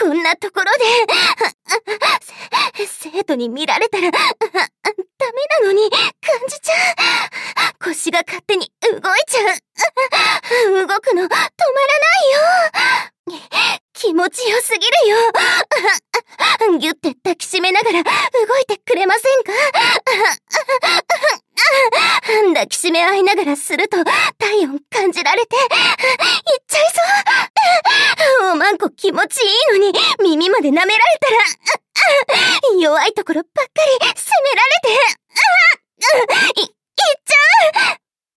こんなところで、生徒に見られたら、ダメなのに、幹事ちゃん。腰が勝手に動いちゃう。動くの止まらないよ。気持ちよすぎるよ。ぎゅって抱きしめながら動いてくれませんか？抱きしめ合いながらすると体温感じられて、いっちゃいそう。おまんこ気持ちいいのに耳まで舐められたら、弱いところばっかり責められて、いっちゃう。